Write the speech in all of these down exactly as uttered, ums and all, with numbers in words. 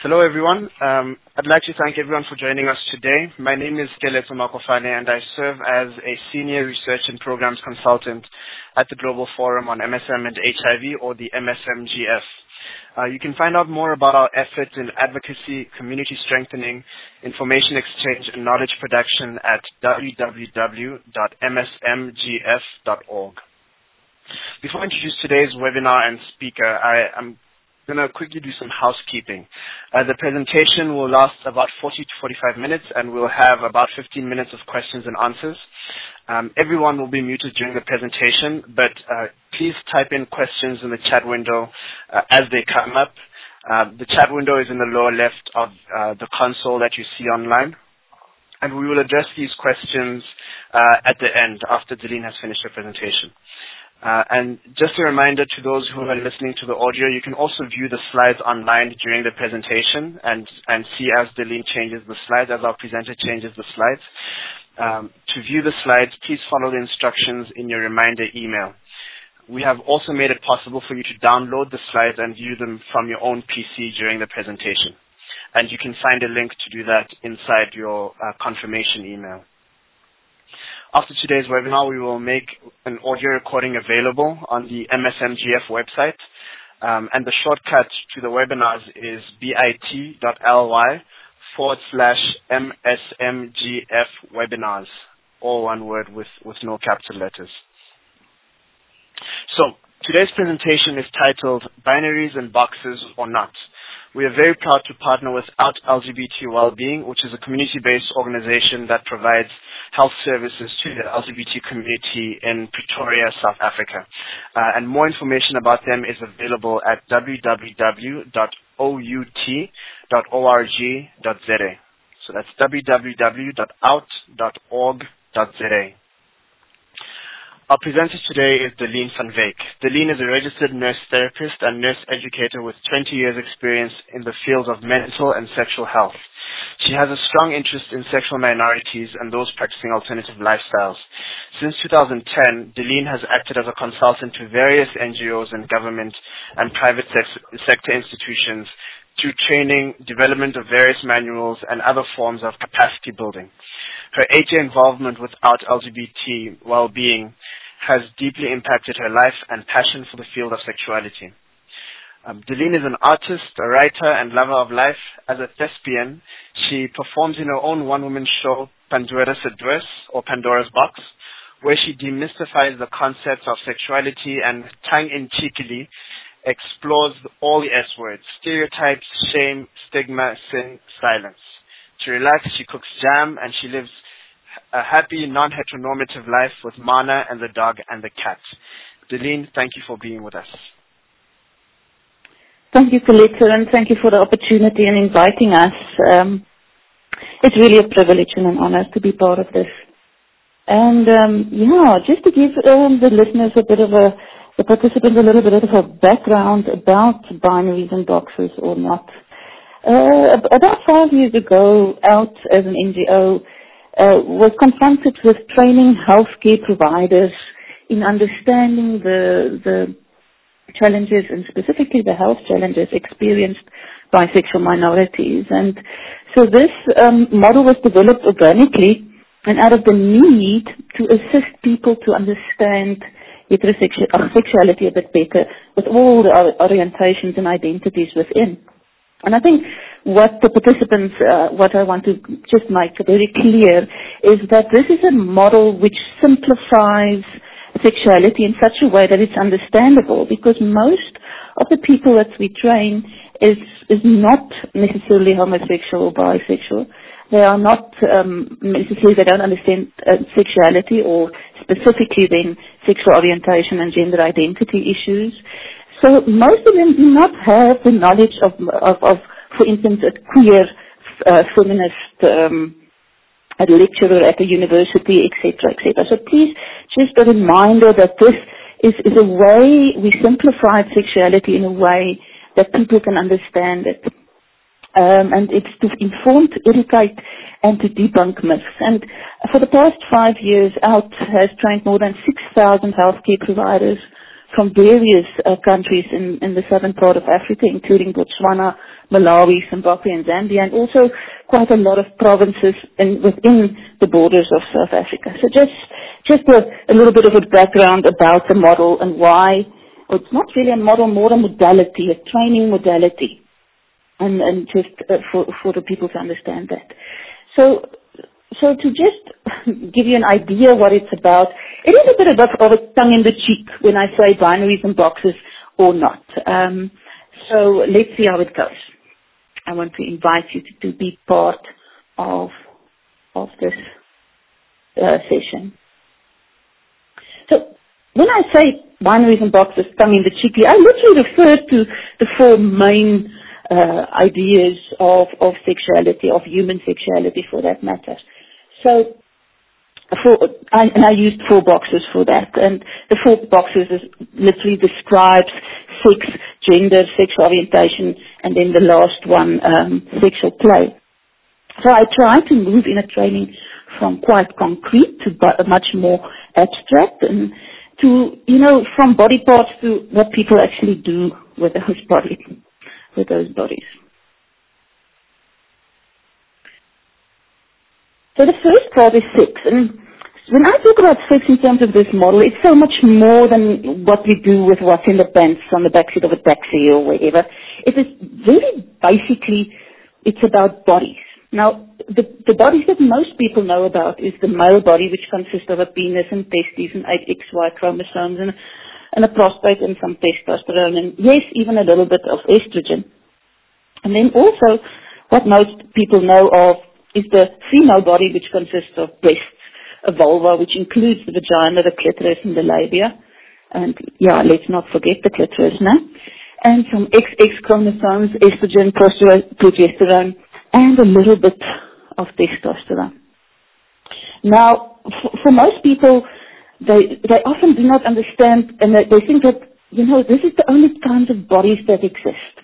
Hello, everyone. Um, I'd like to thank everyone for joining us today. My name is Keletso Makofane, and I serve as a Senior Research and Programs Consultant at the Global Forum on M S M and H I V, or the M S M G F. Uh, you can find out more about our efforts in advocacy, community strengthening, information exchange, and knowledge production at w w w dot m s m g f dot org. Before I introduce today's webinar and speaker, I am I'm going to quickly do some housekeeping. Uh, the presentation will last about forty to forty-five minutes, and we'll have about fifteen minutes of questions and answers. Um, everyone will be muted during the presentation, but uh, please type in questions in the chat window uh, as they come up. Uh, the chat window is in the lower left of uh, the console that you see online, and we will address these questions uh, at the end after Deline has finished her presentation. Uh, and just a reminder to those who are listening to the audio, you can also view the slides online during the presentation and, and see as Deline changes the slides, as our presenter changes the slides. Um, to view the slides, please follow the instructions in your reminder email. We have also made it possible for you to download the slides and view them from your own P C during the presentation. And you can find a link to do that inside your uh, confirmation email. After today's webinar, we will make an audio recording available on the M S M G F website, um, and the shortcut to the webinars is bit.ly forward slash MSMGF webinars, all one word with, with no capital letters. So, today's presentation is titled Binaries and Boxes or Not. We are very proud to partner with Out L G B T Wellbeing, which is a community-based organization that provides health services to the L G B T community in Pretoria, South Africa. Uh, and more information about them is available at w w w dot o u t dot org dot z a. So that's w w w dot out dot org dot z a. Our presenter today is Deline van Wyk. Deline is a registered nurse therapist and nurse educator with twenty years experience in the fields of mental and sexual health. She has a strong interest in sexual minorities and those practicing alternative lifestyles. Since two thousand ten, Deline has acted as a consultant to various N G Os and government and private sex- sector institutions through training, development of various manuals, and other forms of capacity building. Her eight-year involvement with Out L G B T Wellbeing has deeply impacted her life and passion for the field of sexuality. Um, Deline is an artist, a writer, and lover of life. As a thespian, she performs in her own one-woman show, Pandora's Address, or Pandora's Box, where she demystifies the concepts of sexuality and tongue-in-cheekily explores all the S words: stereotypes, shame, stigma, sin, silence. To relax, she cooks jam, and she lives a happy, non-heteronormative life with Mana and the dog and the cat. Deline, thank you for being with us. Thank you, Keletso, and thank you for the opportunity and inviting us. Um, it's really a privilege and an honor to be part of this. And um, yeah, just to give um, the listeners a bit of a, the participants a little bit of a background about binaries and boxes or not. Uh, about five years ago, Out as an N G O uh, was confronted with training healthcare providers in understanding the the challenges and specifically the health challenges experienced by sexual minorities. And so this um, model was developed organically and out of the need to assist people to understand heterosexuality a bit better with all the orientations and identities within. And I think what the participants, uh, what I want to just make very clear is that this is a model which simplifies sexuality in such a way that it's understandable, because most of the people that we train is is not necessarily homosexual or bisexual. They are not um, necessarily, they don't understand uh, sexuality or specifically then sexual orientation and gender identity issues. So most of them do not have the knowledge of, of, of for instance, a queer uh, feminist um, a lecturer at a university, et cetera, et cetera. So please, just a reminder that this is, is a way we simplified sexuality in a way that people can understand it. Um, and it's to inform, to educate, and to debunk myths. And for the past five years, Out has trained more than six thousand healthcare providers from various uh, countries in, in the southern part of Africa, including Botswana, Malawi, Zimbabwe, and Zambia, and also quite a lot of provinces in, within the borders of South Africa. So just just a, a little bit of a background about the model and why. Well, it's not really a model, more a modality, a training modality, and, and just uh, for for the people to understand that. So. So to just give you an idea what it's about, it is a bit of a, of a tongue-in-the-cheek when I say binaries and boxes or not. Um, so let's see how it goes. I want to invite you to, to be part of of this uh, session. So when I say binaries and boxes tongue-in-the-cheekly, I literally refer to the four main uh, ideas of, of sexuality, of human sexuality for that matter. So, for, I, and I used four boxes for that, and the four boxes is, literally describes sex, gender, sexual orientation, and then the last one, um, sexual play. So I try to move in a training from quite concrete to bu- much more abstract, and to, you know, from body parts to what people actually do with those bodies, with those bodies. So the first part is sex, and when I talk about sex in terms of this model, it's so much more than what we do with what's in the pants on the backseat of a taxi or wherever. It is very basically, it's about bodies. Now, the, the bodies that most people know about is the male body, which consists of a penis and testes and eight X Y chromosomes and, and a prostate and some testosterone and yes, even a little bit of estrogen. And then also, what most people know of is the female body, which consists of breasts, a vulva, which includes the vagina, the clitoris, and the labia. And, yeah, let's not forget the clitoris, no? And some X X chromosomes, estrogen, progesterone, and a little bit of testosterone. Now, f- for most people, they they often do not understand, and they, they think that, you know, this is the only kinds of bodies that exist.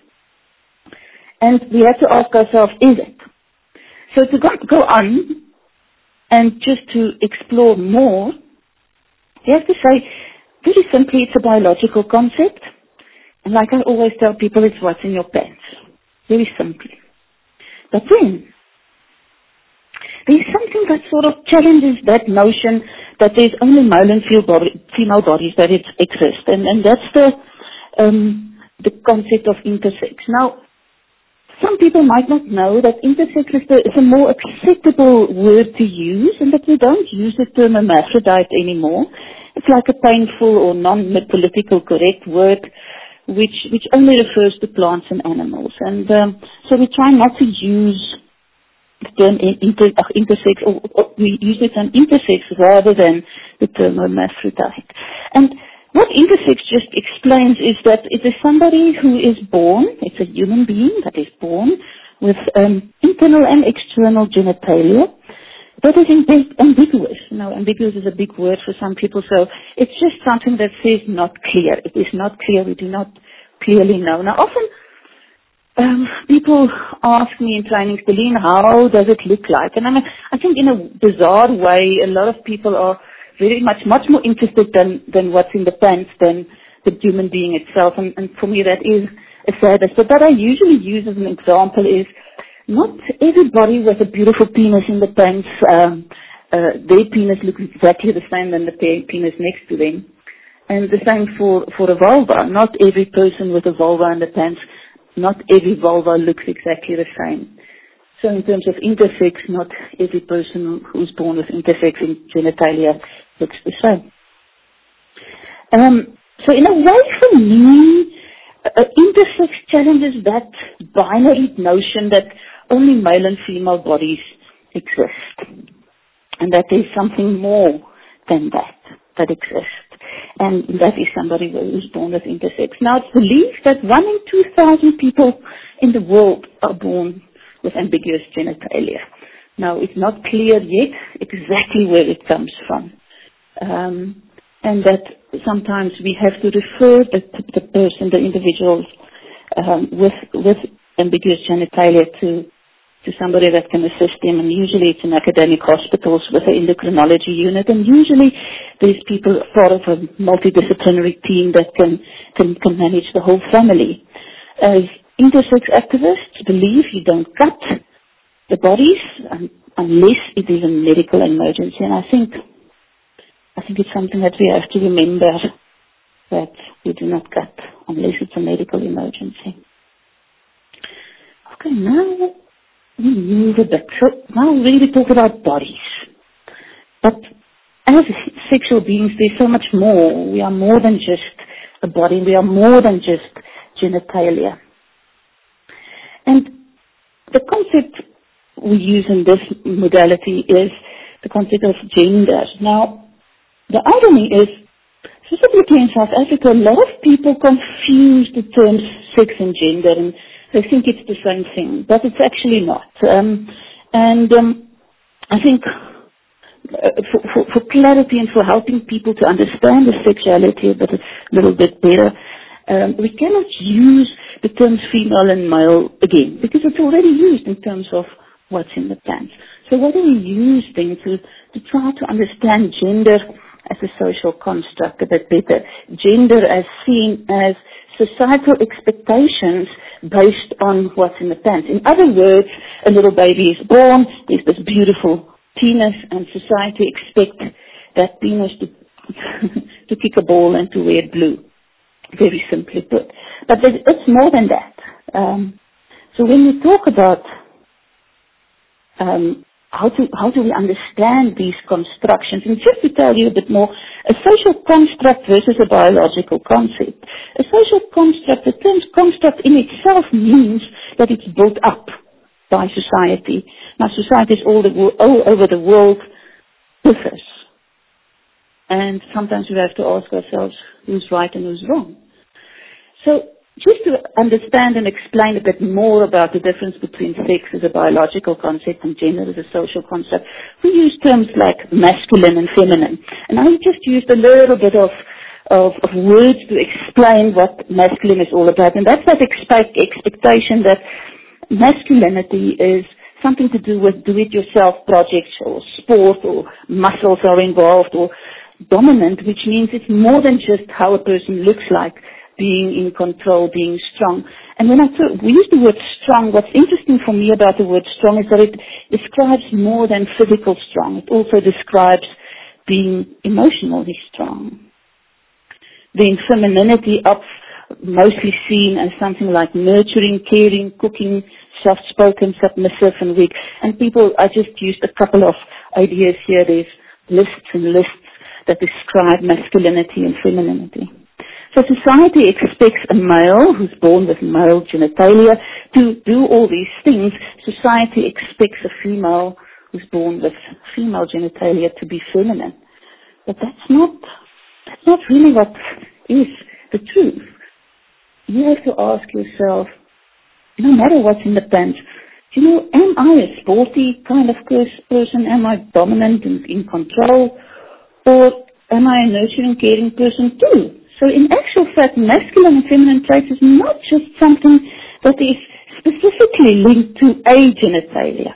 And we have to ask ourselves, is it? So to go, go on and just to explore more, you have to say, very simply, it's a biological concept. And like I always tell people, it's what's in your pants. Very simply. But then, there's something that sort of challenges that notion that there's only male and female bodies that it exist. And, and that's the, um, the concept of intersex. Now, some people might not know that intersex is, the, is a more acceptable word to use and that we don't use the term hermaphrodite anymore. It's like a painful or non-political correct word which which only refers to plants and animals. And um, so we try not to use the term inter, uh, intersex, or, or we use the term intersex rather than the term hermaphrodite. And what intersex just explains is that it is somebody who is born, it's a human being that is born with um, internal and external genitalia that is ambiguous. Now, ambiguous is a big word for some people, so it's just something that says not clear. It is not clear. We do not clearly know. Now, often um, people ask me in trainings, Deline, how does it look like? And I mean, I think in a bizarre way, a lot of people are very much, much more interested than, than what's in the pants than the human being itself. And, and for me, that is a sadness. But what I usually use as an example is not everybody with a beautiful penis in the pants, um, uh, their penis looks exactly the same than the penis next to them. And the same for, for a vulva. Not every person with a vulva in the pants, not every vulva looks exactly the same. So in terms of intersex, not every person who's born with intersex in genitalia looks the same. Um, so in a way, for me, uh, intersex challenges that binary notion that only male and female bodies exist, and that there's something more than that that exists, and that is somebody who's born with intersex. Now, it's believed that one in two thousand people in the world are born with ambiguous genitalia. Now, it's not clear yet exactly where it comes from. Um, and that sometimes we have to refer the, the person, the individual um, with, with ambiguous genitalia to, to somebody that can assist them. And usually it's in academic hospitals with an endocrinology unit. And usually these people are part of a multidisciplinary team that can, can, can manage the whole family. As intersex activists believe you don't cut the bodies um, unless it is a medical emergency. And I think, I think it's something that we have to remember, that we do not cut unless it's a medical emergency. Okay, now we move a bit. So now we really talk about bodies. But as sexual beings, there's so much more. We are more than just a body. We are more than just genitalia. And the concept we use in this modality is the concept of gender. Now, the irony is, specifically in South Africa, a lot of people confuse the terms sex and gender, and they think it's the same thing, but it's actually not. Um, and um, I think uh, for, for, for clarity and for helping people to understand the sexuality a, bit, a little bit better, um, we cannot use the terms female and male again, because it's already used in terms of what's in the pants. So what do we use then to, to try to understand gender as a social construct a bit better? Gender as seen as societal expectations based on what's in the pants. In other words, a little baby is born, there's this beautiful penis, and society expects that penis to, to kick a ball and to wear blue. Very simply put. But it's more than that. Um, so when we talk about um, how to how do we understand these constructions, and just to tell you a bit more, a social construct versus a biological concept. A social construct, the term construct in itself means that it's built up by society. Now, societies all, the, all over the world differs. And sometimes we have to ask ourselves who's right and who's wrong. So just to understand and explain a bit more about the difference between sex as a biological concept and gender as a social concept, we use terms like masculine and feminine. And I just used a little bit of, of, of words to explain what masculine is all about. And that's that expect, expectation that masculinity is something to do with do-it-yourself projects or sport, or muscles are involved, or dominant, which means it's more than just how a person looks like, being in control, being strong. And when I talk, we use the word strong, what's interesting for me about the word strong is that it describes more than physical strong. It also describes being emotionally strong. Then femininity up, mostly seen as something like nurturing, caring, cooking, soft-spoken, submissive, and weak. And people, I just used a couple of ideas here. There's lists and lists that describe masculinity and femininity. So society expects a male who's born with male genitalia to do all these things. Society expects a female who's born with female genitalia to be feminine. But that's not, that's not really what is the truth. You have to ask yourself, no matter what's in the pants, you know, am I a sporty kind of person? Am I dominant and in control? Or am I a nurturing, caring person too? So in actual fact, masculine and feminine traits is not just something that is specifically linked to a genitalia.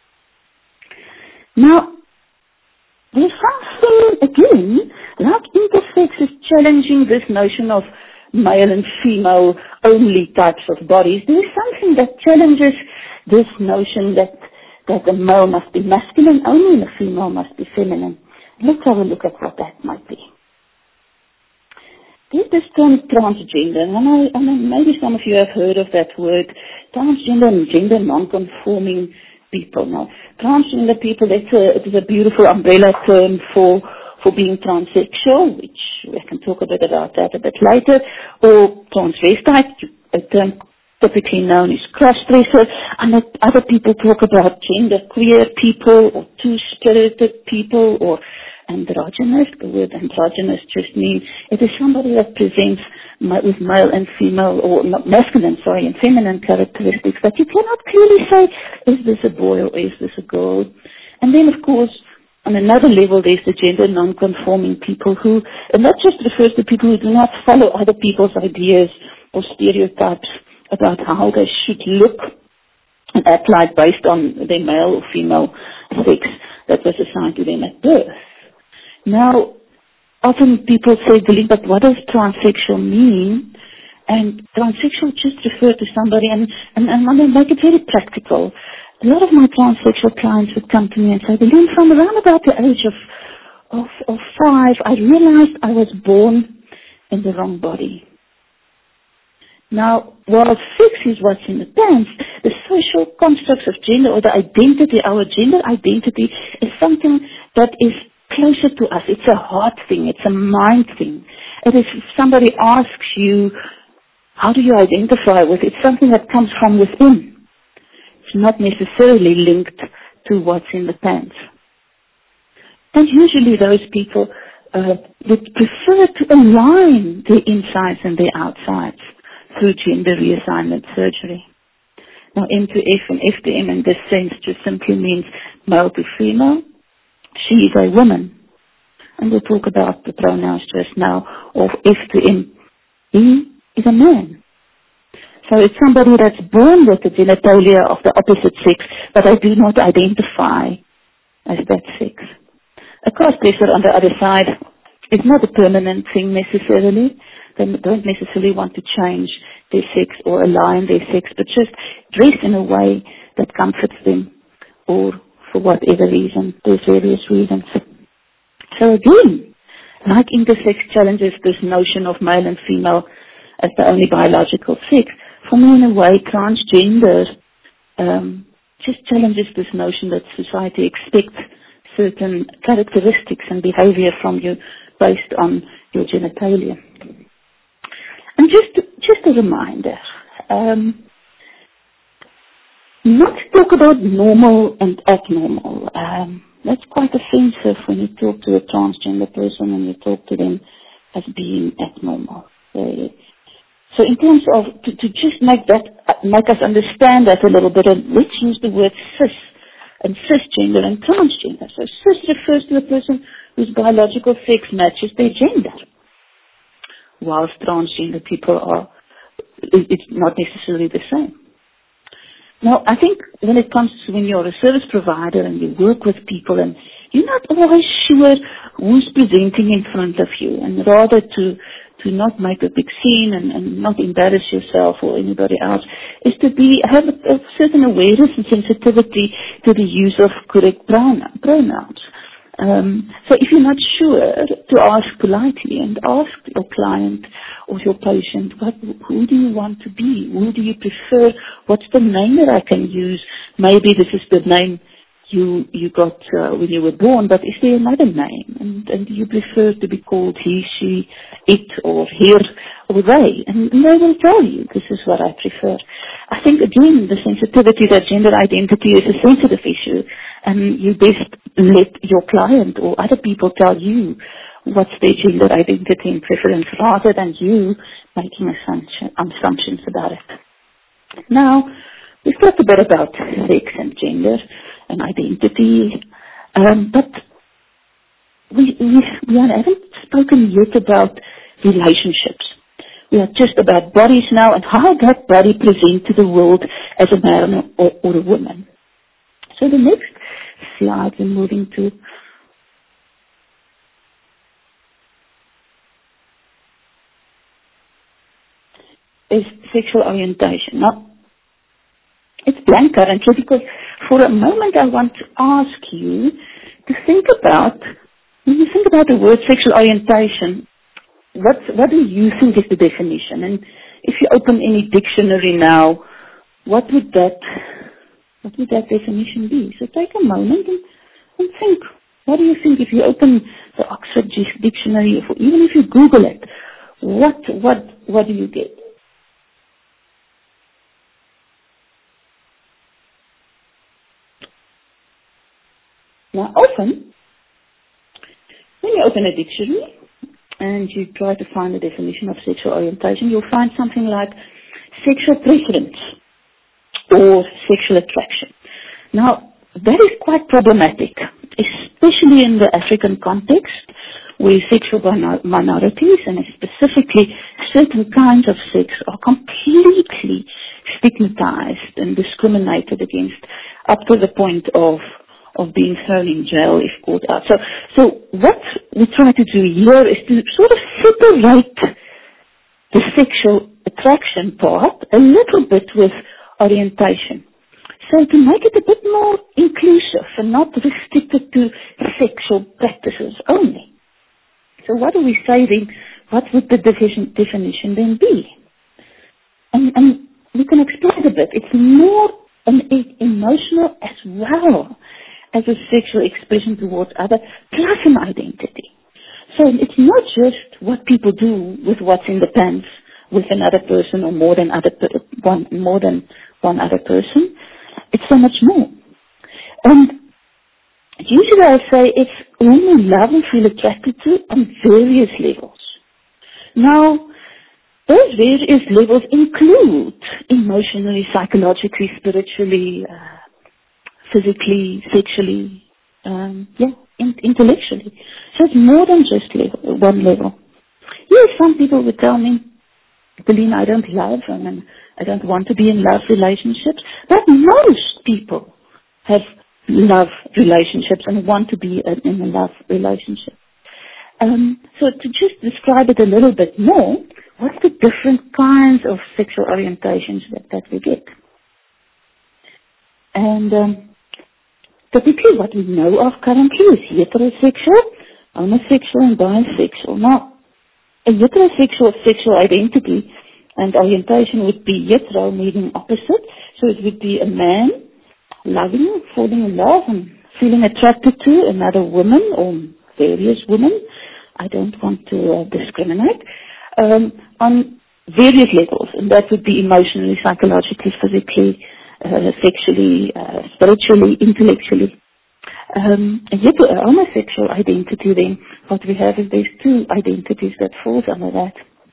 Now, there's something, again, like intersex is challenging this notion of male and female only types of bodies. There is something that challenges this notion that, that a male must be masculine only and a female must be feminine. Let's have a look at what that might be. There's this term transgender, and I, I know maybe some of you have heard of that word, transgender and gender non-conforming people. Now, transgender people, that's a, it is a beautiful umbrella term for for being transsexual, which we can talk a bit about that a bit later, or transvestite, a term typically known as cross-dresser, and other people talk about genderqueer people, or two-spirited people, or androgynous. The word androgynous just means it is somebody that presents with male and female, or masculine, sorry, and feminine characteristics, but you cannot clearly say, is this a boy or is this a girl? And then, of course, on another level, there's the gender non-conforming people who, and that just refers to people who do not follow other people's ideas or stereotypes about how they should look and act like based on their male or female sex that was assigned to them at birth. Now, often people say, but what does transsexual mean? And transsexual just refer to somebody, and, and, and I'm going to make it very practical. A lot of my transsexual clients would come to me and say, Belinda, from around about the age of, of, of five, I realized I was born in the wrong body. Now, while sex is what's in the pants, the social constructs of gender, or the identity, our gender identity, is something that is closer to us. It's a heart thing. It's a mind thing. It is if somebody asks you, how do you identify with it? It's something that comes from within. It's not necessarily linked to what's in the pants. And usually those people uh, would prefer to align their insides and their outsides through gender reassignment surgery. Now, M to F and F to M in this sense just simply means male to female. She is a woman. And we'll talk about the pronouns just now of F to M. He is a man. So it's somebody that's born with the genitalia of the opposite sex, but they do not identify as that sex. A cross-dresser on the other side is not a permanent thing necessarily. They don't necessarily want to change their sex or align their sex, but just dress in a way that comforts them, or for whatever reason. There's various reasons. So again, like intersex challenges this notion of male and female as the only biological sex, for me in a way, transgender um, just challenges this notion that society expects certain characteristics and behavior from you based on your genitalia. And just, just a reminder, um, not to talk about normal and abnormal. Um, that's quite offensive when you talk to a transgender person and you talk to them as being abnormal. They, so in terms of, to, to just make that, make us understand that a little bit, and let's use the word cis and cisgender and transgender. So cis refers to a person whose biological sex matches their gender, whilst transgender people are, it's not necessarily the same. Now, I think when it comes to when you're a service provider and you work with people and you're not always sure who's presenting in front of you, and rather to, to not make a big scene and, and not embarrass yourself or anybody else, is to be, have a, a certain awareness and sensitivity to the use of correct pronouns. Um, so if you're not sure, to ask politely and ask your client or your patient, what, who do you want to be? Who do you prefer? What's the name that I can use? Maybe this is the name you you got uh, when you were born, but is there another name? And, and do you prefer to be called he, she, it, or here, or they? And, and they will tell you, this is what I prefer. I think, again, the sensitivity that gender identity is a sensitive issue, and you best let your client or other people tell you what's their gender identity and preference, rather than you making assumption, assumptions about it. Now, we've talked a bit about sex and gender and identity, um, but we, we, we haven't spoken yet about relationships. We are just about bodies now and how that body presents to the world as a man or, or a woman. So the next slide we're moving to is sexual orientation. Now, it's blank currently because for a moment I want to ask you to think about, when you think about the word sexual orientation, what, what do you think is the definition? And if you open any dictionary now, what would that, what would that definition be? So take a moment and, and think. What do you think if you open the Oxford Dictionary, or even if you Google it, what, what, what do you get? Now, often, when you open a dictionary and you try to find a definition of sexual orientation, you'll find something like sexual preference or sexual attraction. Now, that is quite problematic, especially in the African context, where sexual minorities, and specifically certain kinds of sex, are completely stigmatized and discriminated against, up to the point of of being thrown in jail if caught out. So, so what we try to do here is to sort of separate the sexual attraction part a little bit with orientation. So to make it a bit more inclusive and not restricted to sexual practices only. So what do we say then? What would the definition, definition then be? And, and we can explain it a bit. It's more an emotional as well as a sexual expression towards others, plus an identity. So it's not just what people do with what's in the pants with another person or more than other one more than one other person. It's so much more. And usually I say it's when we love and feel attracted to on various levels. Now, those various levels include emotionally, psychologically, spiritually, uh, physically, sexually, um, yeah, in, intellectually. So it's more than just level, one level. Yes, some people would tell me, Belina, I don't love and I don't want to be in love relationships. But most people have love relationships and want to be in a love relationship. Um, so to just describe it a little bit more, what's the different kinds of sexual orientations that, that we get? And um, typically what we know of currently is heterosexual, homosexual, and bisexual. Now, a heterosexual sexual identity and orientation would be hetero, meaning opposite. So it would be a man loving, falling in love, and feeling attracted to another woman or various women. I don't want to uh, discriminate. Um, on various levels, and that would be emotionally, psychologically, physically, uh, sexually, uh, spiritually, intellectually. Um, and yet a homosexual identity then, what we have is there's two identities that falls under that.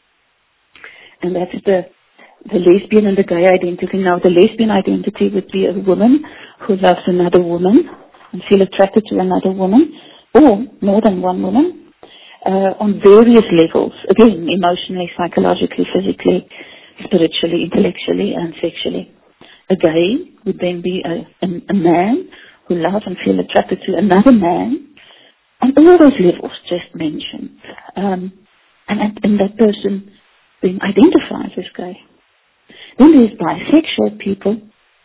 And that's the, the lesbian and the gay identity. Now the lesbian identity would be a woman who loves another woman and feel attracted to another woman, or more than one woman, uh, on various levels. Again, emotionally, psychologically, physically, spiritually, intellectually, and sexually. A gay would then be a, a, a man who loves and feel attracted to another man, on all those levels just mentioned. Um, and, and that person then identifies as gay. Then there's bisexual people,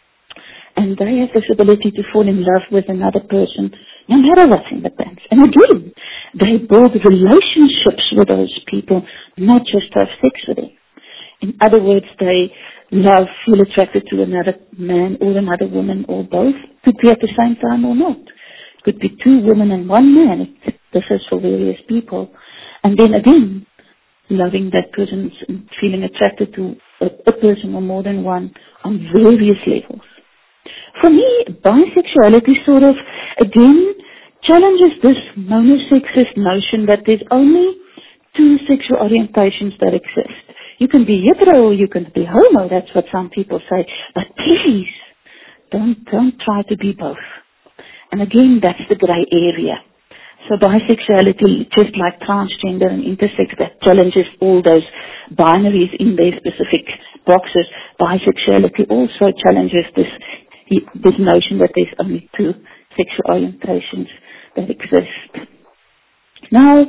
and they have this ability to fall in love with another person, no matter what's in the pants. And again, they build relationships with those people, not just have sex with them. In other words, they love, feel attracted to another man or another woman or both. Could be at the same time or not. It could be two women and one man. It differs for various people. And then again, loving that person and feeling attracted to a, a person or more than one on various levels. For me, bisexuality sort of, again, challenges this monosexist notion that there's only two sexual orientations that exist. You can be hetero or you can be homo, that's what some people say. But please, don't, don't try to be both. And again, that's the grey area. So bisexuality, just like transgender and intersex, that challenges all those binaries in their specific boxes. Bisexuality also challenges this, this notion that there's only two sexual orientations that exist. Now,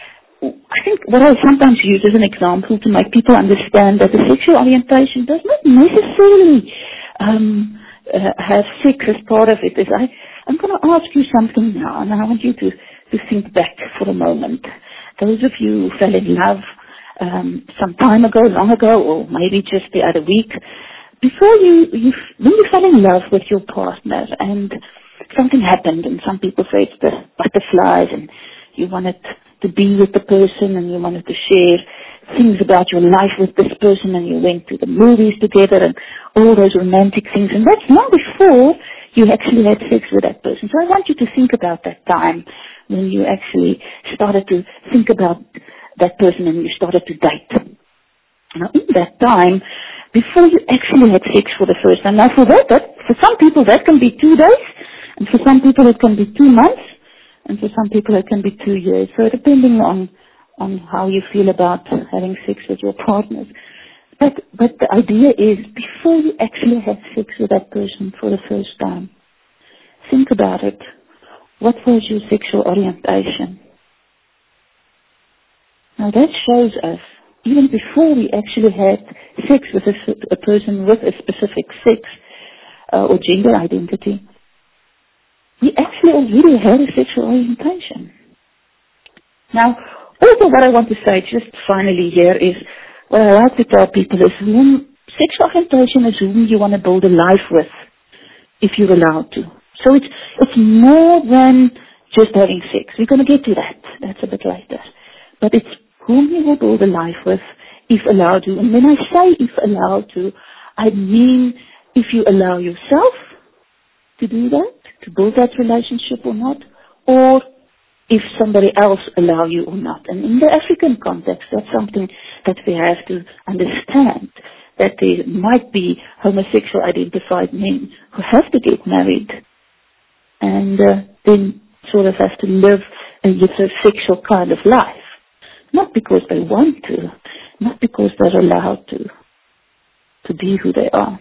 I think what I sometimes use as an example to make people understand that the sexual orientation does not necessarily um, uh, have sex as part of it is I, I'm going to ask you something now, and I want you to, to think back for a moment. Those of you who fell in love um, some time ago, long ago, or maybe just the other week, before you, you, when you fell in love with your partner and something happened, and some people say it's the butterflies, and you wanted to be with the person and you wanted to share things about your life with this person, and you went to the movies together and all those romantic things, and that's long before you actually had sex with that person. So I want you to think about that time when you actually started to think about that person and you started to date. Now in that time, before you actually had sex for the first time, now for that, that for some people that can be two days, and for some people it can be two months, and for some people it can be two years. So depending on, on how you feel about having sex with your partners. But, but the idea is before you actually have sex with that person for the first time, think about it. What was your sexual orientation? Now that shows us even before we actually had sex with a, a person with a specific sex uh, or gender identity, we actually already had a sexual orientation. Now, also what I want to say just finally here is, what I like to tell people is whom, sexual orientation is whom you want to build a life with, if you're allowed to. So it's, it's more than just having sex. We're going to get to that. That's a bit later. But it's whom you will build a life with, if allowed to. And when I say if allowed to, I mean if you allow yourself to do that, to build that relationship or not, or if somebody else allow you or not. And in the African context, that's something that we have to understand, that there might be homosexual identified men who have to get married and uh, then sort of have to live a heterosexual kind of life. Not because they want to, not because they're allowed to, to be who they are.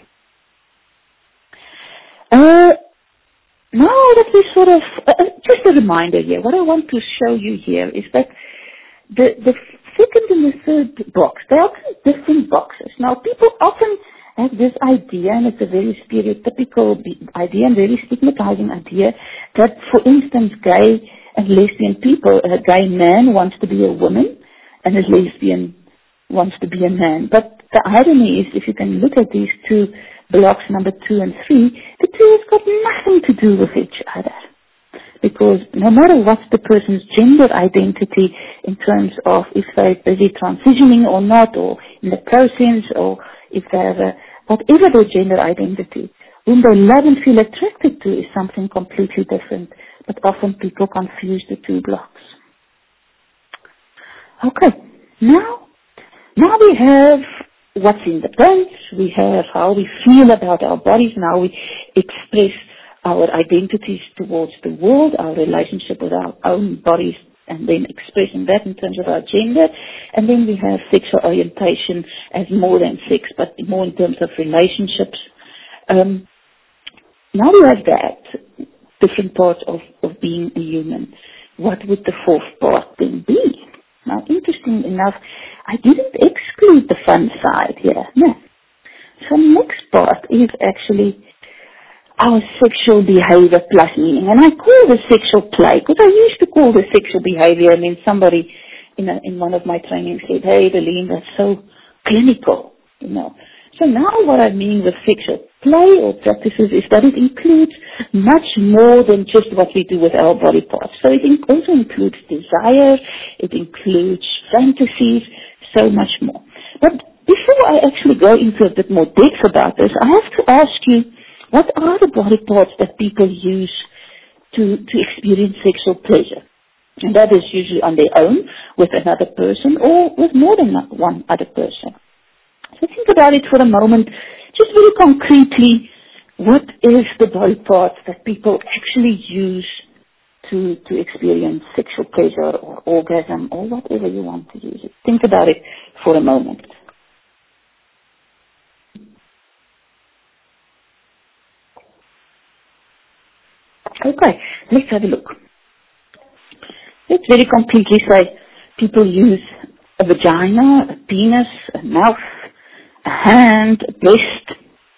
Uh, Now that we sort of, uh, just a reminder here, what I want to show you here is that the, the second and the third box, they are different boxes. Now people often have this idea, and it's a very stereotypical idea and very stigmatizing idea, that for instance gay and lesbian people, a gay man wants to be a woman and a lesbian wants to be a man. But the irony is, if you can look at these two blocks, number two and three, the two has got nothing to do with each other. Because no matter what's the person's gender identity in terms of if they're busy transitioning or not, or in the process, or if they're, uh, whatever their gender identity, whom they love and feel attracted to is something completely different. But often people confuse the two blocks. Okay, now, now we have what's in the brains, we have how we feel about our bodies, and how we express our identities towards the world, our relationship with our own bodies, and then expressing that in terms of our gender. And then we have sexual orientation as more than sex, but more in terms of relationships. Um, now we have that, different parts of, of being a human. What would the fourth part then be? Now, interesting enough, I didn't exclude the fun side here. No. So the next part is actually our sexual behavior plus meaning. And I call this sexual play, because I used to call this sexual behavior, and then somebody in, a, in one of my trainings said, hey, Darlene, that's so clinical, you know. So now what I mean with sexual play or practices is that it includes much more than just what we do with our body parts. So it in- also includes desire, it includes fantasies, so much more. But before I actually go into a bit more depth about this, I have to ask you, what are the body parts that people use to, to experience sexual pleasure? And that is usually on their own, with another person, or with more than one other person. So think about it for a moment, just very concretely, what is the body part that people actually use to, to experience sexual pleasure or orgasm or whatever you want to use it. Think about it for a moment. Okay, let's have a look. Let's very completely say people use a vagina, a penis, a mouth, a hand, a breast.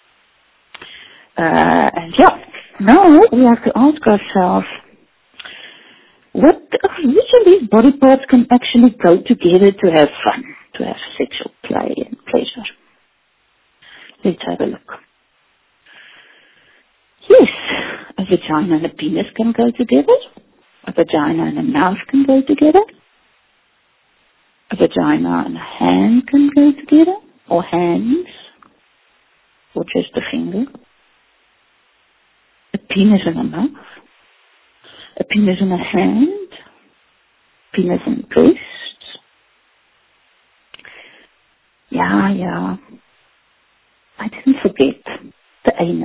Uh, and yeah, now we have to ask ourselves, what, which of these body parts can actually go together to have fun, to have sexual play and pleasure? Let's have a look. Yes, a vagina and a penis can go together. A vagina and a mouth can go together. A vagina and a hand can go together, or hands, or just a finger. A penis and a mouth. A penis and a hand. Penis and breast. Yeah, yeah. I didn't forget the anus.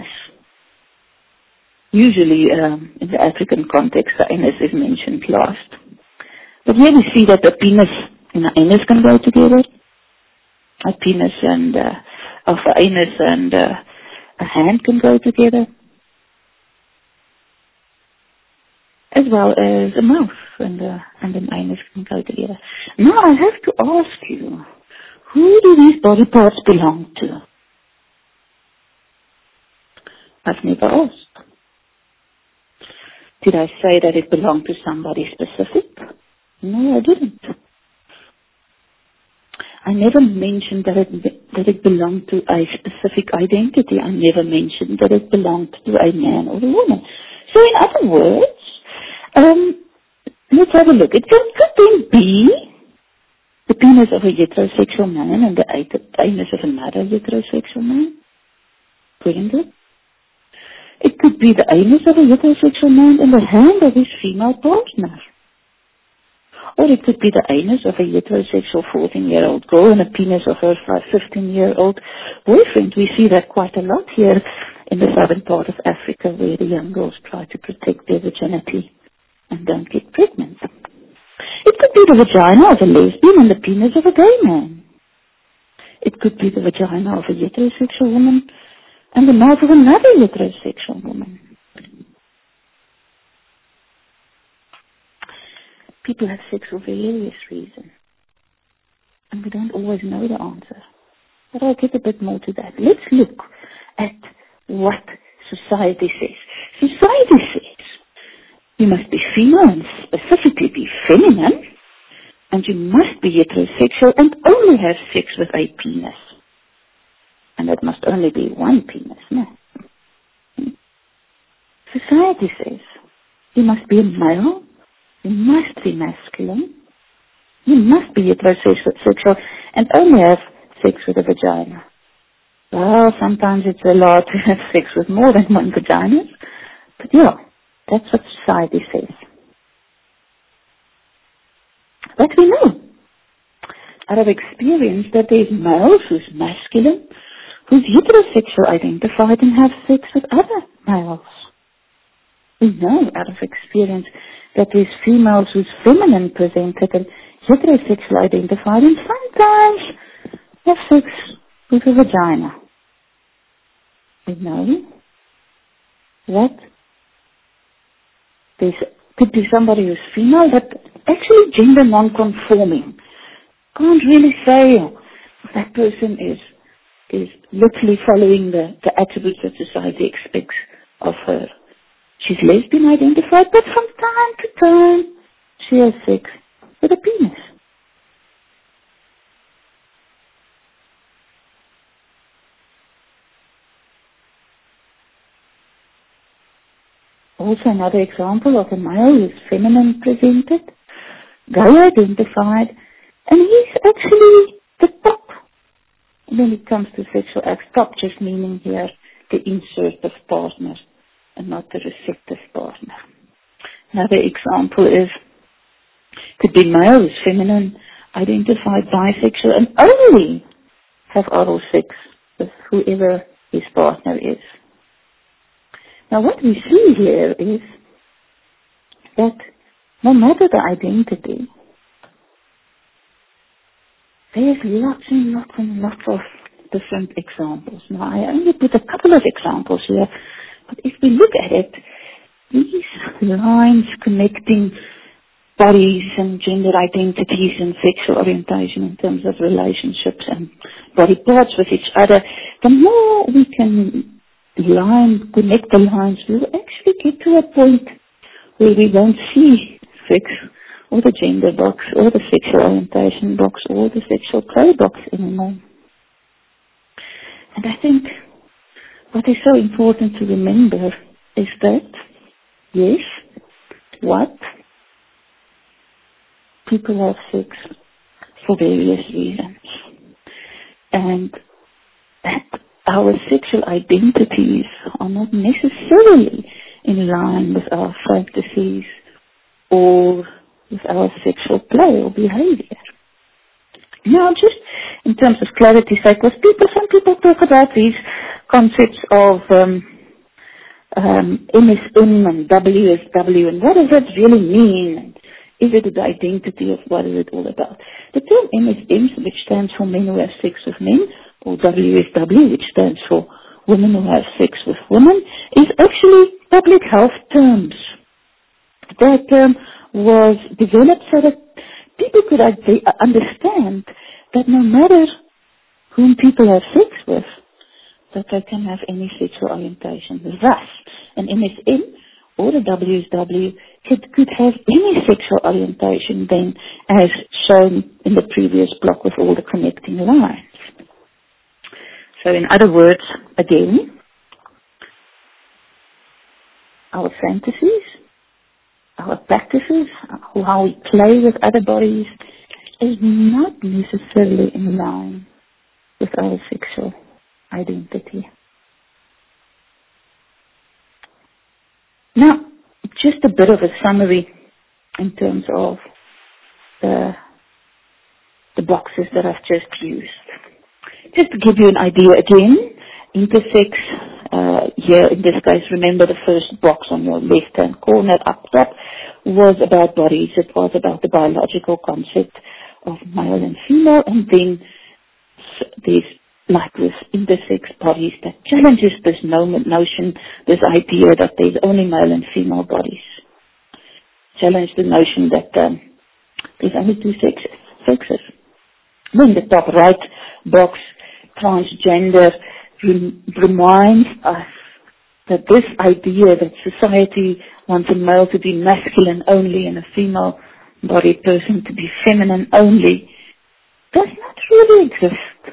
Usually, um, in the African context, the anus is mentioned last. But here we see that the penis and the anus can go together. A penis and uh, of the anus and uh, a hand can go together, as well as a mouth and uh, and an anus can go together. Now I have to ask you, who do these body parts belong to? I've never asked. Did I say that it belonged to somebody specific? No, I didn't. I never mentioned that it, that it belonged to a specific identity. I never mentioned that it belonged to a man or a woman. So in other words, um, let's have a look. It could, could then be the penis of a heterosexual man and the anus of another heterosexual man. Couldn't it? It could be the anus of a heterosexual man and the hand of his female partner. Or it could be the anus of a heterosexual fourteen-year-old girl and a penis of her fifteen-year-old boyfriend. We see that quite a lot here in the southern part of Africa, where the young girls try to protect their virginity and don't get pregnant. It could be the vagina of a lesbian and the penis of a gay man. It could be the vagina of a heterosexual woman and the mouth of another heterosexual woman. People have sex for various reasons, and we don't always know the answer. But I'll get a bit more to that. Let's look at what society says. Society says you must be female and specifically be feminine, and you must be heterosexual and only have sex with a penis. And that must only be one penis, no? Society says you must be a male, you must be masculine, you must be heterosexual and only have sex with a vagina. Well, sometimes it's allowed to have sex with more than one vagina, but yeah, that's what society says. But we know out of experience that there's males who's masculine, who's heterosexual identified and have sex with other males. We know out of experience that there's females who's feminine presented and heterosexual identified and sometimes have sex with a vagina. We know that there could be somebody who's female but actually gender non-conforming. Can't really say that person is is literally following the, the attributes that society expects of her. She's lesbian identified, but from time to time she has sex with a penis. Also another example of a male who is feminine presented, gay identified, and he's actually the top when it comes to sexual acts. Top just meaning here the insertive partner and not the receptive partner. Another example is, could be male who's feminine, identified bisexual, and only have oral sex with whoever his partner is. Now what we see here is that no matter the identity, there's lots and lots and lots of different examples. Now I only put a couple of examples here, but if we look at it, these lines connecting bodies and gender identities and sexual orientation in terms of relationships and body parts with each other, the more we can line, connect the lines, we'll actually get to a point where we won't see sex or the gender box or the sexual orientation box or the sexual play box anymore. And I think what is so important to remember is that, yes, what? People have sex for various reasons. And that our sexual identities are not necessarily in line with our fantasies or with our sexual play or behavior. Now, just in terms of clarity's sake, because people, some people talk about these concepts of um, um, M S M and W S W, and what does that really mean? Is it the identity of what is it all about? The term M S M, which stands for men who have sex with men, or W S W, which stands for women who have sex with women, is actually public health terms. That term was developed so that people could understand that no matter whom people have sex with, that they can have any sexual orientation. Thus, an M S M or a W S W could, could have any sexual orientation then, as shown in the previous block with all the connecting lines. So in other words, again, our fantasies, our practices, how we play with other bodies, is not necessarily in line with our sexual identity. Now, just a bit of a summary in terms of the, the boxes that I've just used. Just to give you an idea again, intersex, uh, here in this case, remember the first box on your left-hand corner up top was about bodies. It was about the biological concept of male and female, and then there's like this intersex bodies that challenges this notion, this idea that there's only male and female bodies. Challenge the notion that um, there's only two sexes. sexes. Then the top right box, transgender, rem- reminds us that this idea that society wants a male to be masculine only and a female-bodied person to be feminine only does not really exist.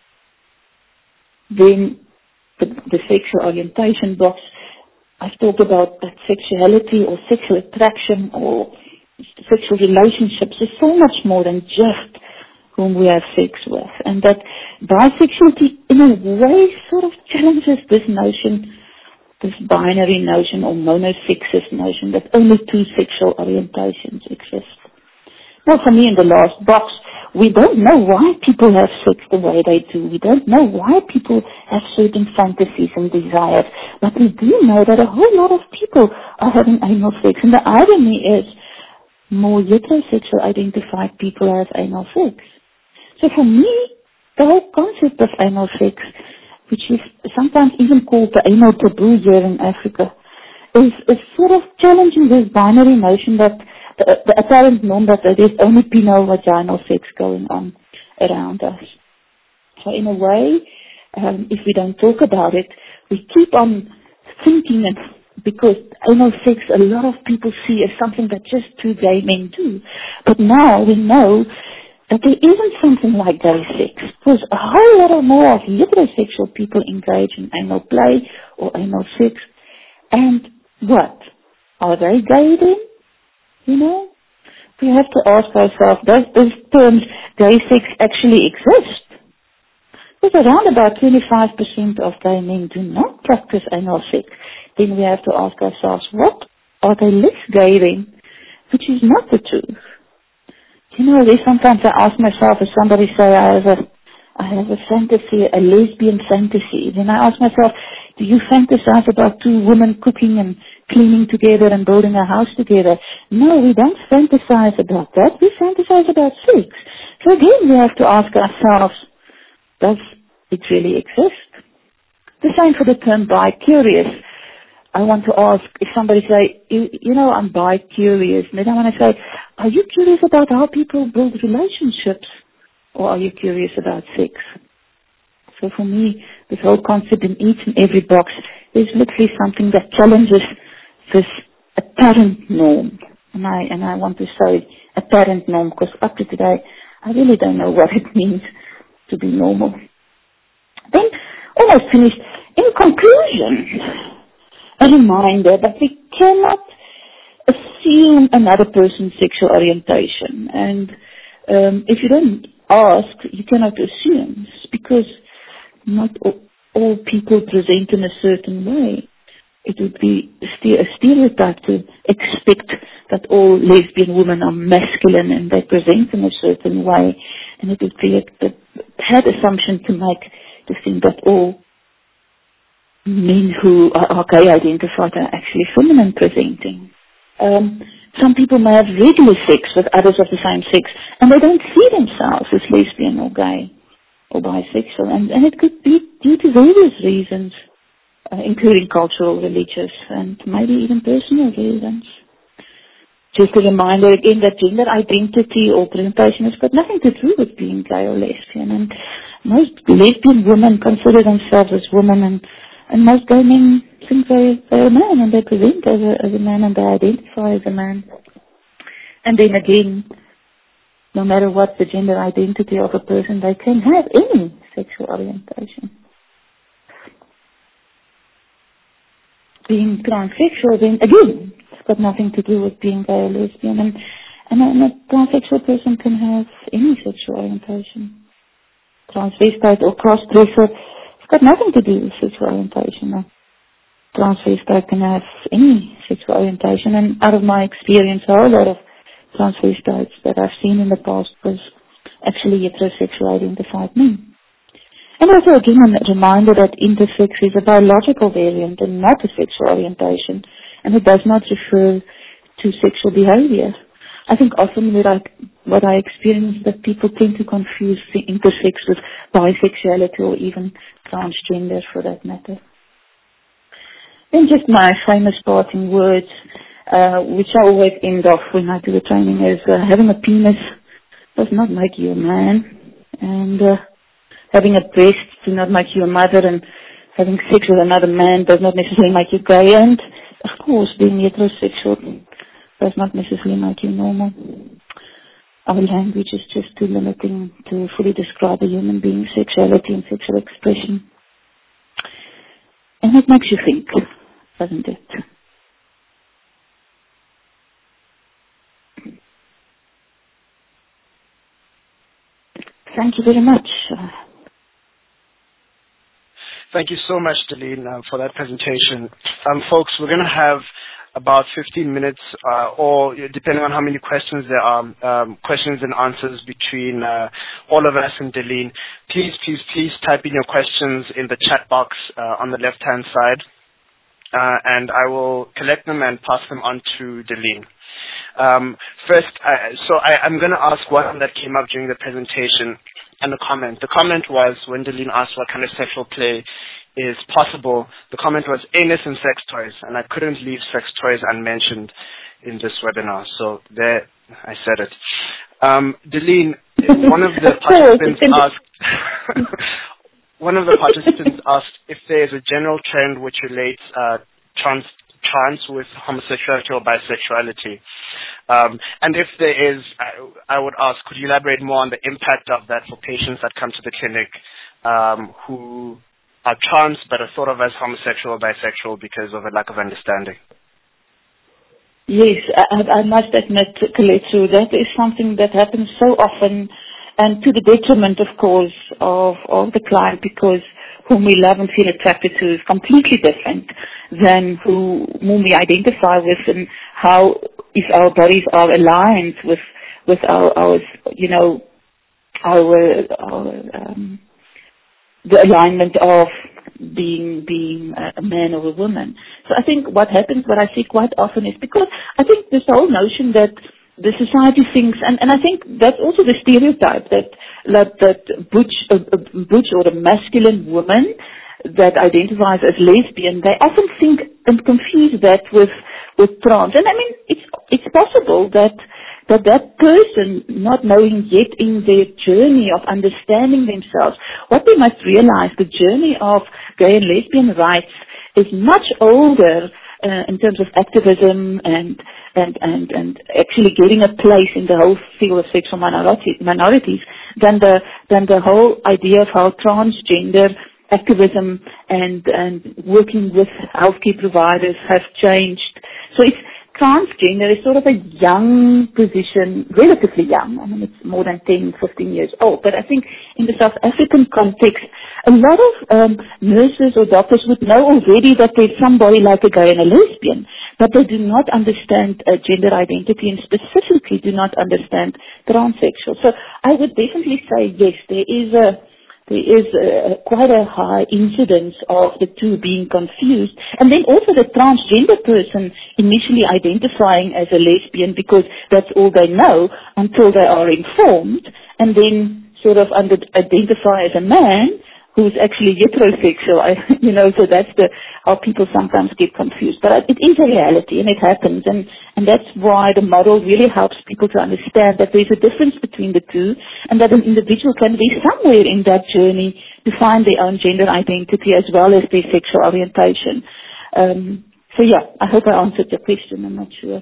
Then the, the sexual orientation box, I've talked about that sexuality or sexual attraction or sexual relationships is so much more than just whom we have sex with. And that bisexuality in a way sort of challenges this notion, this binary notion or monosexist notion that only two sexual orientations exist. Now for me in the last box, we don't know why people have sex the way they do. We don't know why people have certain fantasies and desires. But we do know that a whole lot of people are having anal sex. And the irony is more heterosexual identified people have anal sex. So for me, the whole concept of anal sex, which is sometimes even called the anal taboo here in Africa, is, is sort of challenging this binary notion that the, the apparent norm that there's only penile-vaginal sex going on around us. So in a way, um, if we don't talk about it, we keep on thinking it because anal sex a lot of people see as something that just two gay men do. But now we know that there isn't something like gay sex, because a whole lot more of heterosexual people engage in anal play or anal sex. And what? Are they gay then? You know? We have to ask ourselves, does this term gay sex actually exist? Because around about twenty-five percent of gay men do not practice anal sex. Then we have to ask ourselves, what are they less gay then? Which is not the truth. You know, there's sometimes I ask myself, if somebody say I have a, I have a fantasy, a lesbian fantasy, then I ask myself, do you fantasize about two women cooking and cleaning together and building a house together? No, we don't fantasize about that. We fantasize about sex. So again, we have to ask ourselves, does it really exist? The same for the term bi-curious. I want to ask, if somebody say, you, you know, I'm bi-curious, and then I want to say, are you curious about how people build relationships, or are you curious about sex? So for me, this whole concept in each and every box is literally something that challenges this apparent norm. And I, and I want to say apparent norm, because up to today, I really don't know what it means to be normal. Then, almost finished. In conclusion, a reminder that we cannot assume another person's sexual orientation. And um, if you don't ask, you cannot assume, because not all, all people present in a certain way. It would be a stereotype to expect that all lesbian women are masculine and they present in a certain way. And it would be a, a bad assumption to make, to think that all men who are, are gay identified are actually feminine presenting. Um, some people may have regular sex with others of the same sex, and they don't see themselves as lesbian or gay or bisexual, and, and it could be due to various reasons, uh, including cultural, religious, and maybe even personal reasons. Just a reminder again that gender identity or presentation has got nothing to do with being gay or lesbian, and most lesbian women consider themselves as women, and, and most gay men think they, they're a man, and they present as a, as a man, and they identify as a man. And then again, no matter what the gender identity of a person, they can have any sexual orientation. Being transsexual, then again, it's got nothing to do with being gay or lesbian, and, and, a, and a transsexual person can have any sexual orientation. Transvestite or cross-dresser, it's got nothing to do with sexual orientation. A transvestite can have any sexual orientation, and out of my experience, a whole lot of transvestites that I've seen in the past was actually heterosexual identified men. And also again a reminder that intersex is a biological variant and not a sexual orientation, and it does not refer to sexual behavior. I think often what I, what I experience is that people tend to confuse the intersex with bisexuality or even transgender for that matter. Then just my famous parting words, uh, which I always end off when I do the training, is uh, having a penis does not make you a man, and uh, having a breast does not make you a mother, and having sex with another man does not necessarily make you gay, and of course being heterosexual does not necessarily make you normal. Our language is just too limiting to fully describe a human being's sexuality and sexual expression. And it makes you think, doesn't it? Thank you very much. Thank you so much, Delene, uh, for that presentation. Um, folks, we're going to have about fifteen minutes, uh, or depending on how many questions there are, um, questions and answers between uh, all of us and Delene. Please, please, please type in your questions in the chat box uh, on the left-hand side, uh, and I will collect them and pass them on to Delene. Um, first, I, so I, I'm going to ask one that came up during the presentation and a comment. The comment was when Delene asked what kind of sexual play is possible, the comment was anus and sex toys, and I couldn't leave sex toys unmentioned in this webinar. So there, I said it. Um, Delene, one of the participants asked, one of the participants asked if there is a general trend which relates uh, trans, trans with homosexuality or bisexuality. Um, and if there is, I, I would ask, could you elaborate more on the impact of that for patients that come to the clinic um, who are trans but are thought of as homosexual or bisexual because of a lack of understanding? Yes, I, I must admit, Keletu, that is something that happens so often, and to the detriment, of course, of, of the client, because whom we love and feel attracted to is completely different than who, whom we identify with, and how, if our bodies are aligned with with our, our you know, our, our um, the alignment of being being a man or a woman. So I think what happens, what I see quite often is because I think this whole notion that the society thinks, and, and I think that's also the stereotype that that, that butch, a, a butch or a masculine woman that identifies as lesbian, they often think and confuse that with with trans. And I mean, it's it's possible that that that person, not knowing yet in their journey of understanding themselves, what they must realize, the journey of gay and lesbian rights is much older uh, in terms of activism and, and, and, and actually getting a place in the whole field of sexual minority, minorities than the, than the whole idea of how transgender activism and, and working with healthcare providers have changed. So it's, transgender is sort of a young position, relatively young. I mean, it's more than ten, fifteen years old. But I think in the South African context, a lot of um, nurses or doctors would know already that there's somebody like a gay and a lesbian, but they do not understand uh, gender identity and specifically do not understand transsexual. So I would definitely say, yes, there is a There is uh, quite a high incidence of the two being confused. And then also the transgender person initially identifying as a lesbian because that's all they know until they are informed, and then sort of under, identify as a man who's actually heterosexual. I, you know, so that's the how people sometimes get confused. But it is a reality, and it happens, and and that's why the model really helps people to understand that there's a difference between the two, and that an individual can be somewhere in that journey to find their own gender identity as well as their sexual orientation. Um, so yeah, I hope I answered your question. I'm not sure.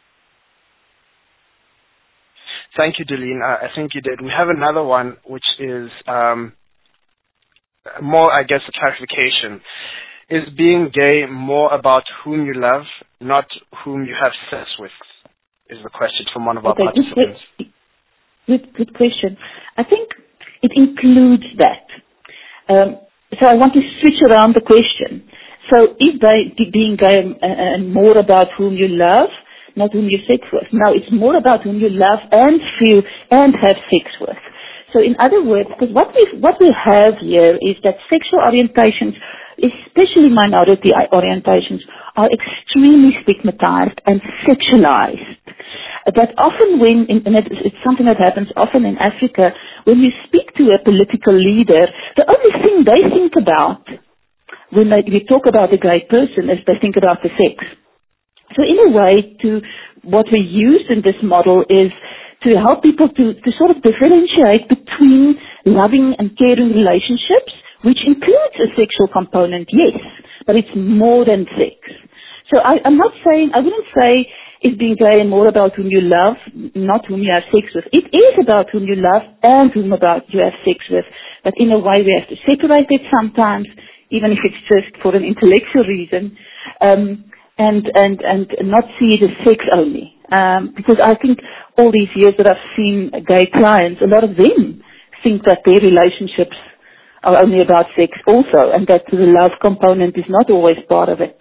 Thank you, Delene. Uh, I think you did. We have another one, which is um, more, I guess, a clarification. Is being gay more about whom you love, not whom you have sex with? Is the question from one of our okay, participants. Good, good, good question. I think it includes that. Um, so I want to switch around the question. So is they, being gay uh, more about whom you love, not whom you sex with? No, it's more about whom you love and feel and have sex with. So in other words, because what we what we have here is that sexual orientations, especially minority orientations, are extremely stigmatized and sexualized. But often when, and it's something that happens often in Africa, when you speak to a political leader, the only thing they think about when they, we talk about a gay person is they think about the sex. So in a way, to what we use in this model is to help people to, to sort of differentiate between loving and caring relationships, which includes a sexual component, yes, but it's more than sex. So I, I'm not saying, I wouldn't say is being gay more about whom you love, not whom you have sex with. It is about whom you love and whom about you have sex with, but in a way we have to separate it sometimes, even if it's just for an intellectual reason. Um, And, and, and not see it as sex only. Um, because I think all these years that I've seen gay clients, a lot of them think that their relationships are only about sex also, and that the love component is not always part of it.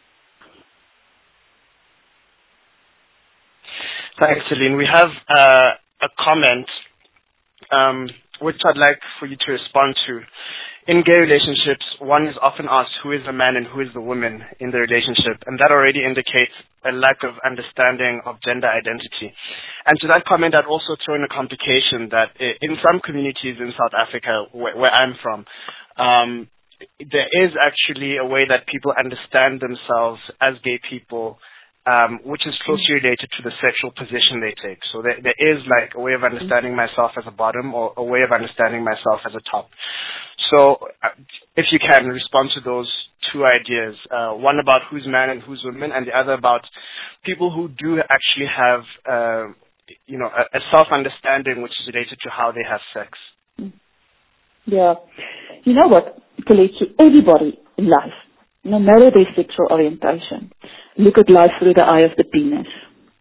Thanks, Celine. We have uh, a comment um, which I'd like for you to respond to. In gay relationships, one is often asked who is the man and who is the woman in the relationship, and that already indicates a lack of understanding of gender identity. And to that comment, I'd also throw in a complication that in some communities in South Africa, where, where I'm from, um, there is actually a way that people understand themselves as gay people, um, which is closely related to the sexual position they take. So there, there is like a way of understanding myself as a bottom or a way of understanding myself as a top. So uh, if you can respond to those two ideas, uh, one about who's man and who's woman, and the other about people who do actually have, uh, you know, a, a self-understanding which is related to how they have sex. Yeah. You know what, Kelechi, everybody in life, no matter their sexual orientation, look at life through the eye of the penis.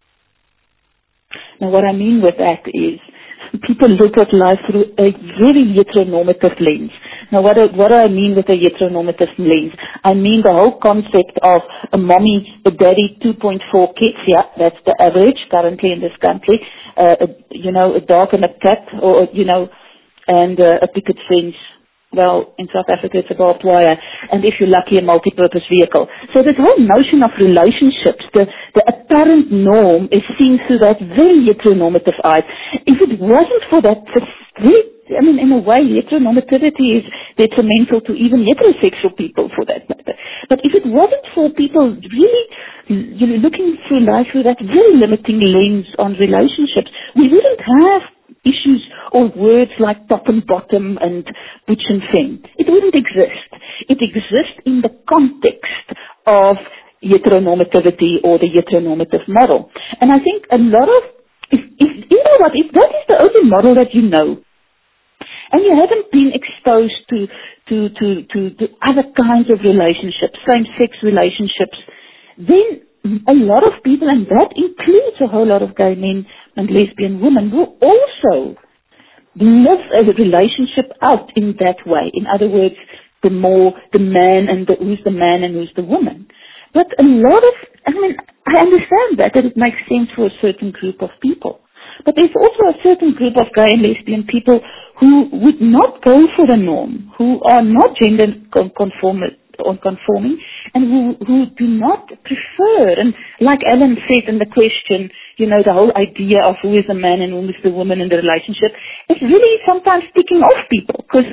Now what I mean with that is people look at life through a very heteronormative lens. Now, what do, what do I mean with a heteronormative lens? I mean the whole concept of a mommy, a daddy, two point four kids. Yeah, that's the average currently in this country. Uh, a, you know, a dog and a cat, or, you know, and uh, a picket fence. Well, in South Africa it's a barbed wire, and if you're lucky, a multi-purpose vehicle. So this whole notion of relationships, the, the apparent norm is seen through that very heteronormative eye. If it wasn't for that, very, I mean, in a way, heteronormativity is detrimental to even heterosexual people for that matter. But if it wasn't for people really, you know, looking through life through that very limiting lens on relationships, we wouldn't have issues or words like top and bottom and butch and femme. It wouldn't exist. It exists in the context of heteronormativity or the heteronormative model. And I think a lot of, if, if you know what, if that is the only model that you know, and you haven't been exposed to, to, to, to, to other kinds of relationships, same-sex relationships, then a lot of people, and that includes a whole lot of gay men and lesbian women, will also live a relationship out in that way. In other words, the more the man and the, who's the man and who's the woman. But a lot of, I mean, I understand that, that it makes sense for a certain group of people. But there's also a certain group of gay and lesbian people who would not go for the norm, who are not gender conforming, conforming and who, who do not prefer. And like Ellen said in the question, you know, the whole idea of who is the man and who is the woman in the relationship is really sometimes ticking off people, because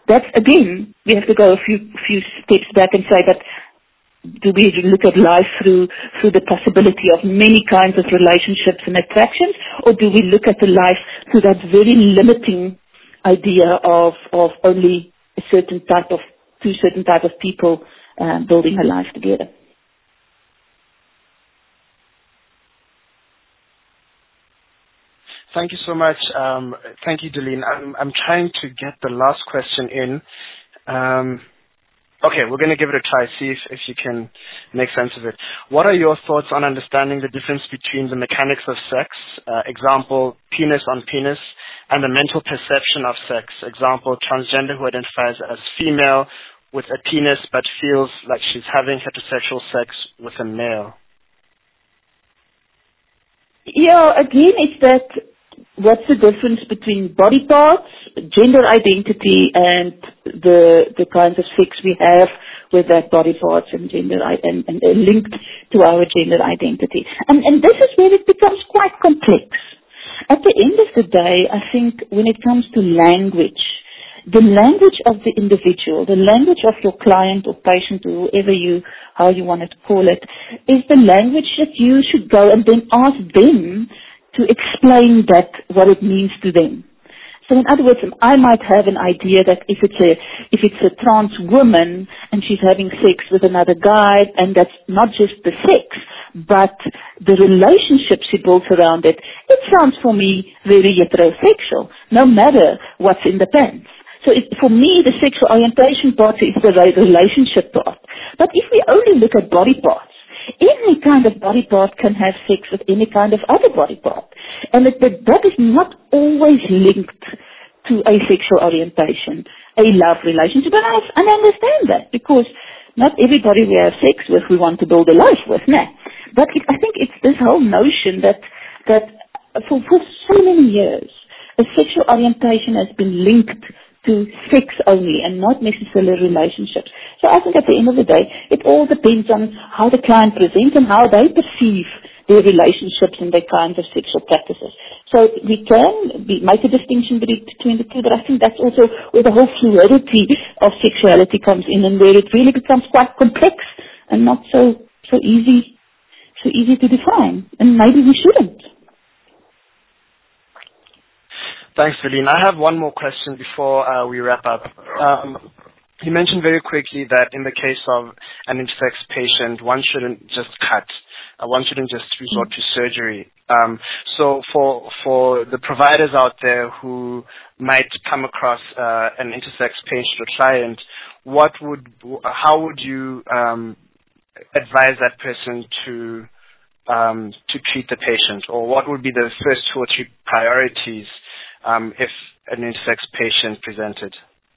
that's, again, we have to go a few few steps back and say that do we look at life through through the possibility of many kinds of relationships and attractions, or do we look at the life through that very limiting idea of of only a certain type of two certain type of people um, building a life together? Thank you so much. Um, thank you, Delene. I'm, I'm trying to get the last question in. Um, okay, we're going to give it a try, see if, if you can make sense of it. What are your thoughts on understanding the difference between the mechanics of sex, uh, example, penis on penis, and the mental perception of sex, example, transgender who identifies as female with a penis but feels like she's having heterosexual sex with a male? Yeah, again, it's that what's the difference between body parts, gender identity, and the the kinds of sex we have with that body parts and gender and, and uh, linked to our gender identity. And, and this is where it becomes quite complex. At the end of the day, I think when it comes to language, the language of the individual, the language of your client or patient or whoever you, how you want to call it, is the language that you should go and then ask them to explain that, what it means to them. So in other words, I might have an idea that if it's a, if it's a trans woman and she's having sex with another guy, and that's not just the sex, but the relationship she builds around it, it sounds for me very heterosexual, no matter what's in the pants. So it, for me, the sexual orientation part is the relationship part. But if we only look at body parts, any kind of body part can have sex with any kind of other body part. And it, that, that is not always linked to a sexual orientation, a love relationship. And I, and I understand that, because not everybody we have sex with we want to build a life with, nah. But it, I think it's this whole notion that, that for, for so many years, a sexual orientation has been linked to sex only and not necessarily relationships. So I think at the end of the day, it all depends on how the client presents and how they perceive their relationships and their kinds of sexual practices. So we can be, make a distinction between the two, but I think that's also where the whole fluidity of sexuality comes in, and where it really becomes quite complex and not so so easy so easy to define. And maybe we shouldn't. Thanks, Delene. I have one more question before uh, we wrap up. Um, you mentioned very quickly that in the case of an intersex patient, one shouldn't just cut. Uh, one shouldn't just resort to surgery. Um, so for for the providers out there who might come across uh, an intersex patient or client, what would, how would you um, advise that person to um, to treat the patient, or what would be the first two or three priorities Um, if an intersex patient presented?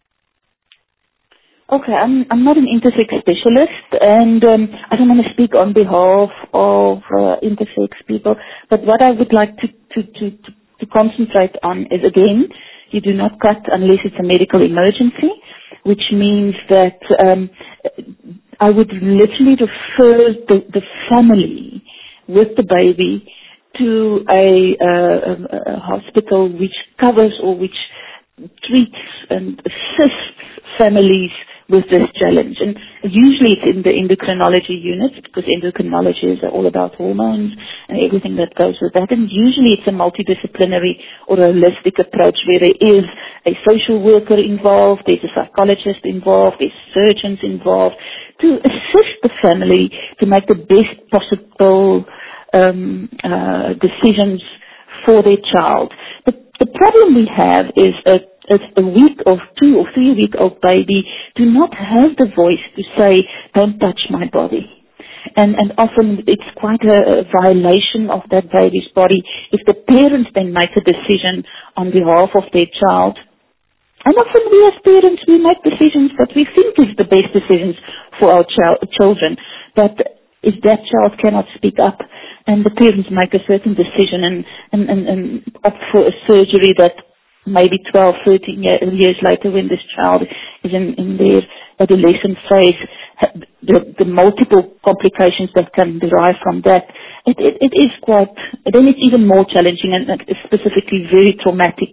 Okay, I'm I'm not an intersex specialist, and um, I don't want to speak on behalf of uh, intersex people. But what I would like to, to to to to concentrate on is, again, you do not cut unless it's a medical emergency, which means that um, I would literally refer the the family with the baby to a, uh, a hospital which covers or which treats and assists families with this challenge. And usually it's in the endocrinology units, because endocrinology is all about hormones and everything that goes with that. And usually it's a multidisciplinary or a holistic approach where there is a social worker involved, there's a psychologist involved, there's surgeons involved to assist the family to make the best possible Um, uh, decisions for their child. The, the problem we have is a, a, a week or two or three week old baby do not have the voice to say, don't touch my body. And, and often it's quite a, a violation of that baby's body if the parents then make a decision on behalf of their child. And often we as parents, we make decisions that we think is the best decisions for our ch- children. But if that child cannot speak up, and the parents make a certain decision and, and, and, and opt for a surgery that maybe twelve, thirteen years later, when this child is in, in their adolescent phase, the, the multiple complications that can derive from that, it, it, it is quite, then it's even more challenging and specifically very traumatic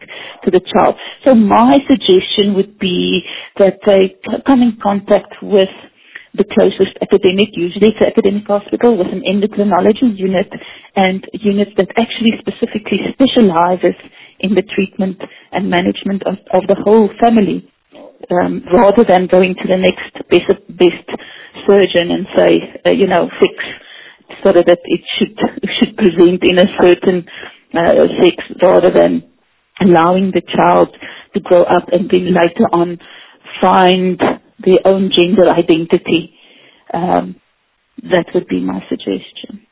to the child. So my suggestion would be that they come in contact with the closest academic, usually it's an academic hospital with an endocrinology unit and units that actually specifically specializes in the treatment and management of, of the whole family, um, rather than going to the next best, best surgeon and say, uh, you know, fix so that it should should present in a certain uh, sex, rather than allowing the child to grow up and then later on find their own gender identity. Um, that would be my suggestion.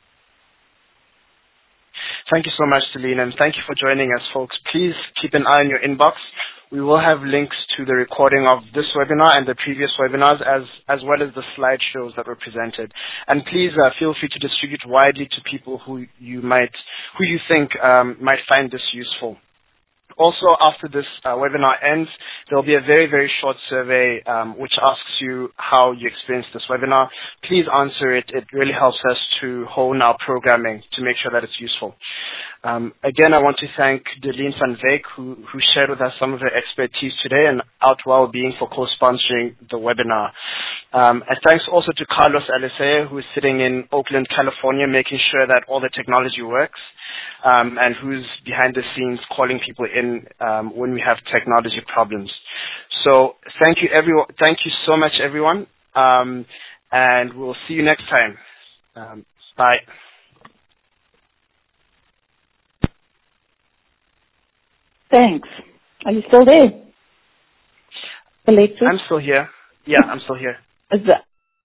Thank you so much, Celine, and thank you for joining us, folks. Please keep an eye on your inbox. We will have links to the recording of this webinar and the previous webinars, as as well as the slideshows that were presented. And please uh, feel free to distribute widely to people who you might, who you think um, might find this useful. Also, after this uh, webinar ends, there will be a very, very short survey um, which asks you how you experienced this webinar. Please answer it. It really helps us to hone our programming to make sure that it's useful. Um, again, I want to thank Deline van Wyk, who, who shared with us some of her expertise today, and Outwell being for co-sponsoring the webinar. Um, and thanks also to Carlos Alisea, who is sitting in Oakland, California, making sure that all the technology works, um, and who's behind the scenes calling people in um, when we have technology problems. So thank you, everyone. Thank you so much, everyone, um, and we'll see you next time. Um, bye. Thanks. Are you still there? Alexa? I'm still here. Yeah, I'm still here. Is that